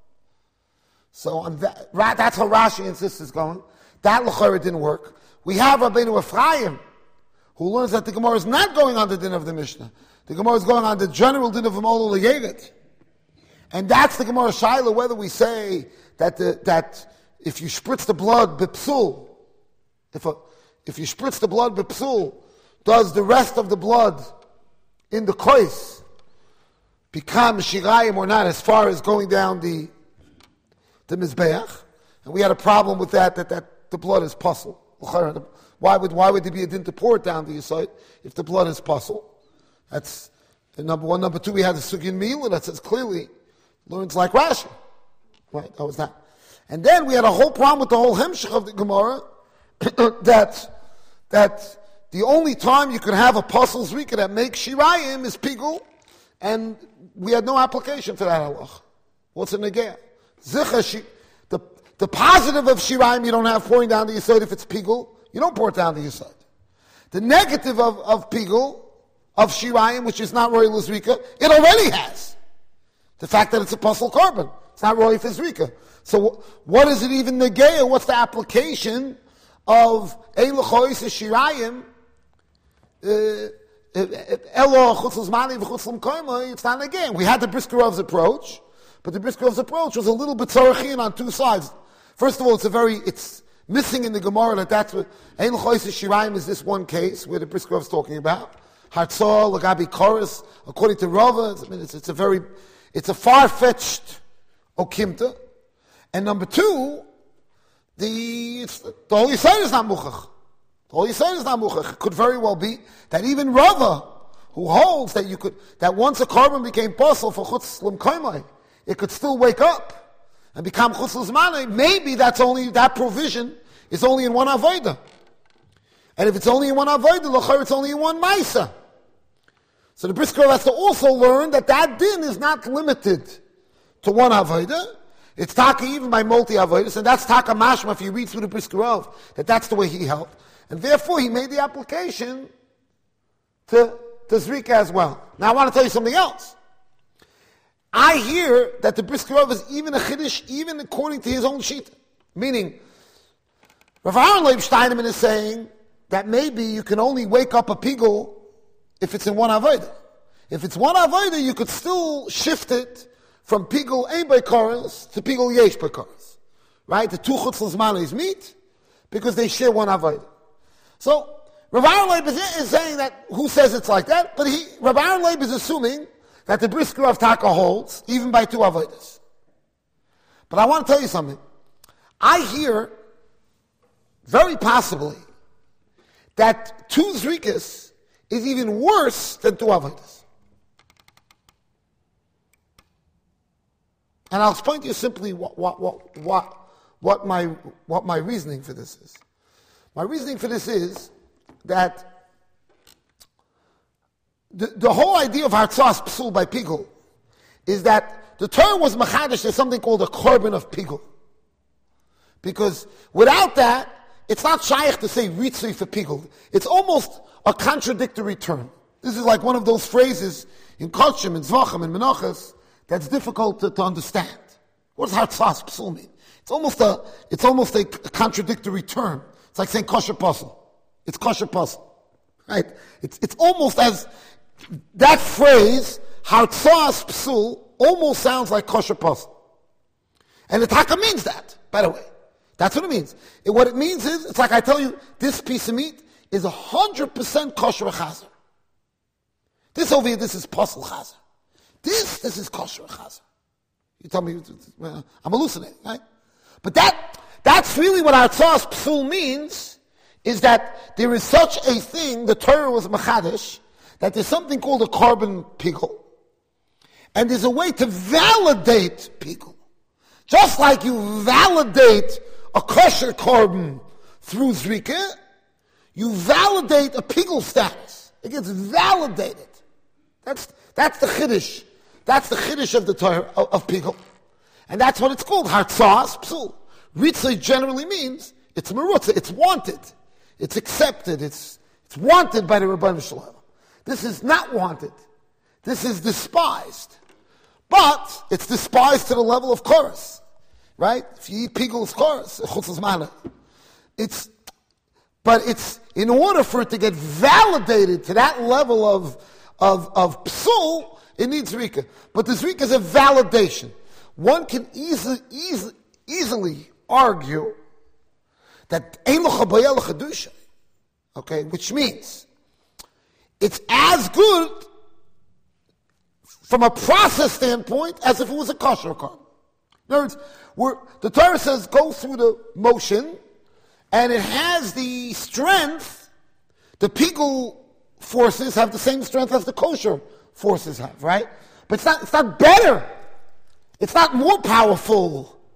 A: So on that, that's how Rashi insists it's going. That l'chora didn't work. We have Rabbeinu Ephraim, who learns that the Gemara is not going on the din of the Mishnah. The Gemara is going on the general din of Molo L'Yevet. And that's the Gemara Shaila, whether we say that the, that if you spritz the blood b'psul, if a, if you spritz the blood b'psul, does the rest of the blood in the kois become shirayim or not, as far as going down the the mizbeach? And we had a problem with that, that, that the blood is puzzle. Why would why would there be a din to pour it down the yesod if the blood is puzzle? That's the number one. Number two, we had the sugin mila that says clearly learns like Rashi. Right, that was that. And then we had a whole problem with the whole hemshech of the Gemara, that, that the only time you could have a puzzle zrika that makes shirayim is pigul, and we had no application for that halach. What's a negea? Zicha, shi, the, the positive of shirayim you don't have pouring down the yesod if it's pigul, you don't pour it down the yesod. The negative of, of pigul, of shirayim, which is not royal zrika, it already has. The fact that it's a puzzle carbon. It's not royal for zrika. So what is it even negea? What's the application of Eiluchois Shirayim? Elo Chutzl Zmani v'Chutzl M'Koimoi. It's not negea. We had the Briskerov's approach, but the Briskerov's approach was a little bit tzorachin on two sides. First of all, it's a very it's missing in the Gemara that that's what Eiluchois Shirayim is. This one case where the Briskerov's talking about Hartzol Lagabi Chorus. According to Rava, I mean, it's, it's a very it's a far-fetched okimta. And number two, the it's, the Holy Yisrael is not muchach. The Holy Yisrael is not muchach. It could very well be that even Rava, who holds that you could that once a carbon became possible for chutz l'mkoimai, it could still wake up and become chutz l'zmanai. Maybe that's only that provision is only in one avodah, and if it's only in one avodah, l'chayr it's only in one ma'isa. So the Brisker has to also learn that that din is not limited to one avodah. It's taka even by multi avodas, and that's taka mashma if you read through the Briskerov, that that's the way he held. And therefore he made the application to, to Zrika as well. Now I want to tell you something else. I hear that the Briskerov is even a chiddush, even according to his own sheet. Meaning, Rav Aaron Leib Steinemann is saying that maybe you can only wake up a pigul if it's in one avodah. If it's one avodah, you could still shift it from pigul ein beikaras to pigul yesh beikaras, right? The two chutzlas malis meet because they share one avodah. So Rav Aaron Leib is, is saying that who says it's like that? But he Rav Aaron Leib is assuming that the Brisker of Taka holds even by two avodas. But I want to tell you something. I hear very possibly that two zrikas is even worse than two avodas. And I'll explain to you simply what, what, what, what, what, my, what my reasoning for this is. My reasoning for this is that the, the whole idea of Hartzas Psul by Pigul is that the Torah was Machadish, there's something called a korban of Pigul. Because without that, it's not shaykh to say Ritzui for Pigul. It's almost a contradictory term. This is like one of those phrases in Kodshim, in Zvachim, in Menachas, that's difficult to, to understand. What does Hartzas Psul mean? It's almost a, it's almost a, a contradictory term. It's like saying kosher puzzle. It's kosher puzzle. Right? It's, it's almost as, that phrase, Hartzas Psul, almost sounds like kosher puzzle. And the taka means that, by the way. That's what it means. It, what it means is, it's like I tell you, this piece of meat is one hundred percent kosher chazer. This over here, this is puzzle chazer. This, this is kosher chazer. You tell me, well, I'm hallucinating, right? But that, that's really what Hartzas Psul means, is that there is such a thing, the Torah was machadish, that there's something called a korban pigul. And there's a way to validate pigul. Just like you validate a kosher korban through zrika, you validate a pigul status. It gets validated. That's, that's the chiddush. That's the chiddush of the Torah, of, of pigul. And that's what it's called, Hartzas Psul. Ritzah generally means it's merutza, it's wanted, it's accepted, it's it's wanted by the Rebbeinu Shalom. This is not wanted. This is despised. But it's despised to the level of chorus. Right? If you eat pigul's chorus, chutzlas mana. It's but it's in order for it to get validated to that level of of of psul, it needs zrika. But the zrika is a validation. One can easily easily easily argue that ein locha bayel chedusha, okay, which means it's as good from a process standpoint as if it was a kosher korban. In other words, we're, the Torah says go through the motion, and it has the strength. The pigul forces have the same strength as the kosher forces have, right? But it's not. It's not better. It's not more powerful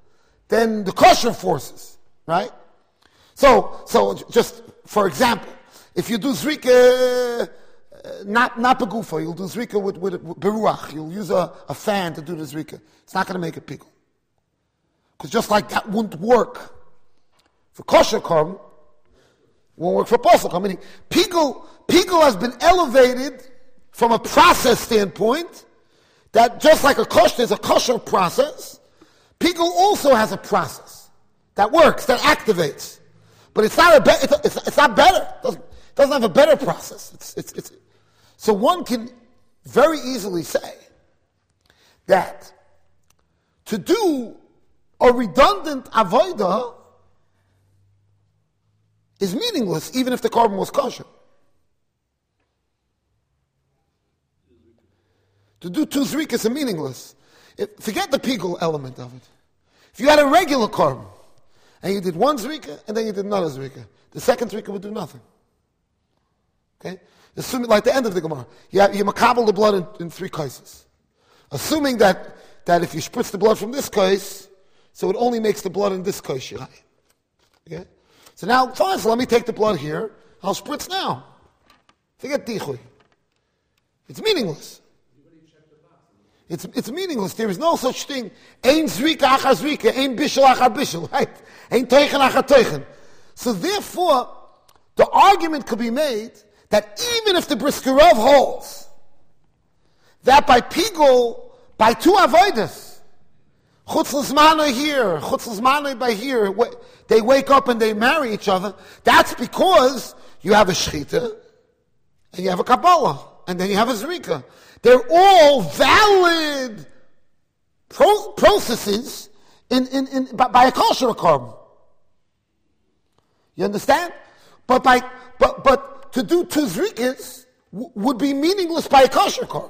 A: than the kosher forces, right? So, so just for example, if you do zrika, uh, not not begufa, you'll do zrika with, with, with beruach. You'll use a, a fan to do the zrika. It's not going to make a pickle. Because just like that wouldn't work for kosher korban, won't work for posel korban. Meaning, pickle, pickle has been elevated from a process standpoint, that just like a kosher, there's a kosher process, pickle also has a process that works, that activates. But it's not a be- it's, it's, it's not better. It doesn't, it doesn't have a better process. It's, it's, it's, so one can very easily say that to do a redundant avodah is meaningless, even if the korban was kosher. To do two zrikas is meaningless. If, forget the pigul element of it. If you had a regular korban, and you did one zrika, and then you did another zrika, the second zrika would do nothing. Okay? Assuming, like the end of the Gemara, you, have, you makabel the blood in, in three cases. Assuming that, that if you spritz the blood from this case, so it only makes the blood in this case shirayim. Okay? So now, fine, so let me take the blood here, I'll spritz now. Forget dichui. It's meaningless. It's, it's meaningless. There is no such thing. Ein zrika achar zrika, ein bishel achar bishel, right? Ein teichen achar teichen. So therefore, the argument could be made that even if the Briskerov holds that by pigul, by two avodas, chutz l'zmano here, chutz l'zmano by here, they wake up and they marry each other, that's because you have a shchita, and you have a Kabbalah, and then you have a zrika. They're all valid pro- processes in, in, in, by, by a kosher korban. You understand? But by but but to do two zrikas w- would be meaningless by a kosher korban.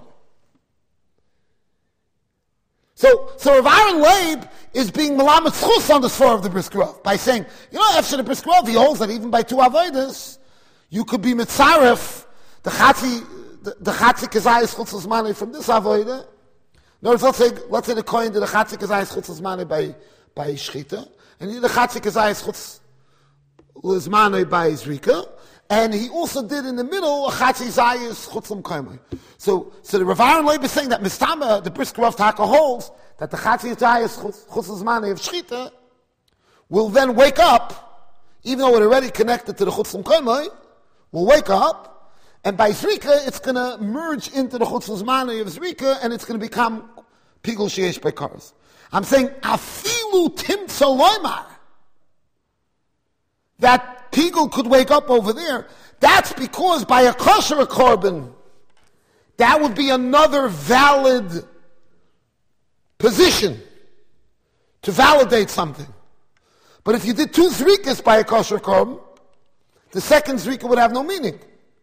A: So so Rav Aaron Leib is being melamed schus on the sfor of the Briskerov by saying, you know, after the Briskerov, he holds that even by two avodas, you could be mitzaref the chatzi. The chatzik kazayis chutz l'zmane from this avodah. In other words, let's say, let's say the coin did the chatzik kazayis chutz l'zmane by, by shchita, and he did the chatzik kazayis chutz l'zmane by zrika, and he also did in the middle a chatzik zayis chutz l'mkoimai. So, so the Rav Aaron Leib is saying that Mistama, the Briskerov Taka holds, that the chatzik zayis chutz l'zmane of shchita will then wake up, even though we're already connected to the chutz l'mkoimai, will wake up, and by Zrika, it's going to merge into the Chutz L'Zmani of Zrika, and it's going to become Pigul Sheyesh by Karas. I'm saying, Afilu Timtza Loimar, that Pigul could wake up over there, that's because by a kosher korban, that would be another valid position to validate something. But if you did two Zrikas by a kosher korban, the second Zrika would have no meaning.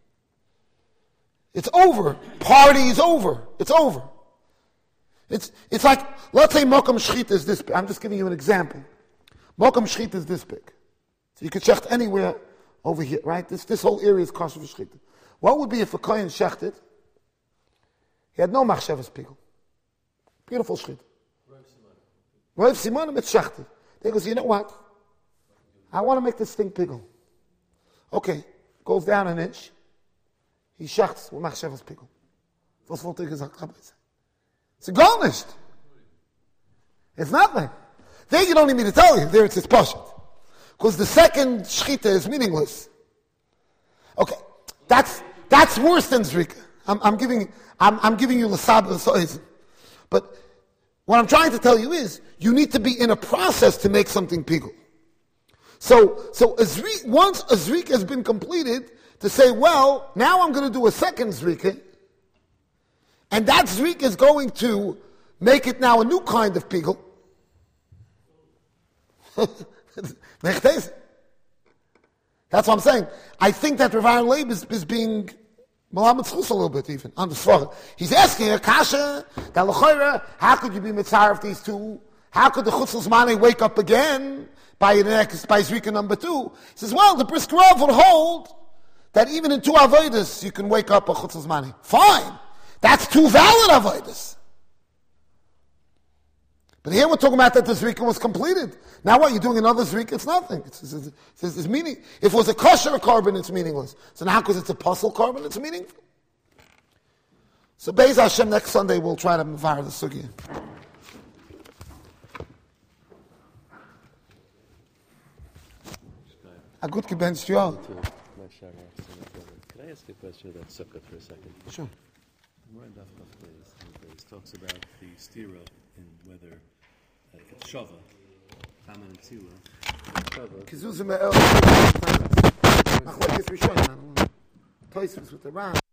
A: It's over. Party is over. It's over. It's it's like, let's say Mokam Shchita is this big. I'm just giving you an example. Mokam Shchita is this big. So you could shecht anywhere over here, right? This this whole area is kosher for Shchita. What would be if a kohen shechted? He had no machshavas pigul. Beautiful Shchita. Rav Simonim, it's shechted. They goes, you know what? I want to make this thing pigul. Okay, goes down an inch. He shechts with machshavas pigul. Was wollte ich gesagt haben? It's a garnished. It's nothing. Then you don't need me to tell you. There it's his pashat. Because the second shchita is meaningless. Okay, that's that's worse than zrika. I'm, I'm giving I'm, I'm giving you l'sab l'soizim. But what I'm trying to tell you is you need to be in a process to make something pigul. So so a zrika, once a zrika has been completed, to say, well, now I'm going to do a second zrika, and that zrika is going to make it now a new kind of pigul. That's what I'm saying. I think that Rav Aaron Leib is, is being melamed schus a little bit even on the svara. He's asking a kasha, that l'choira, how could you be mitzar of these two? How could the chutz l'zmane wake up again by the next by zrika number two? He says, well, the Briskerov would hold that even in two avodas you can wake up a chutz l'zmane. Fine, that's two valid avodas. But here we're talking about that the Zrika was completed. Now what, you're doing another Zrika? It's nothing. It's, it's, it's, it's, it's meaning. If it was a kosher carbon, it's meaningless. So now because it's a puzzle carbon, it's meaningful. So Be'ez Hashem, next Sunday we'll try to mevar the sugya. A good kibbutz shiyah.
E: Can I ask a question about Sukkot for a second?
A: Sure.
E: More in Daf Daf Beis. It talks about the stira in whether uh, it's shava, Taman and Tzila. Shava.
A: Kizuzim me'el. Machlekes Rishon. Toysvus with the Ram.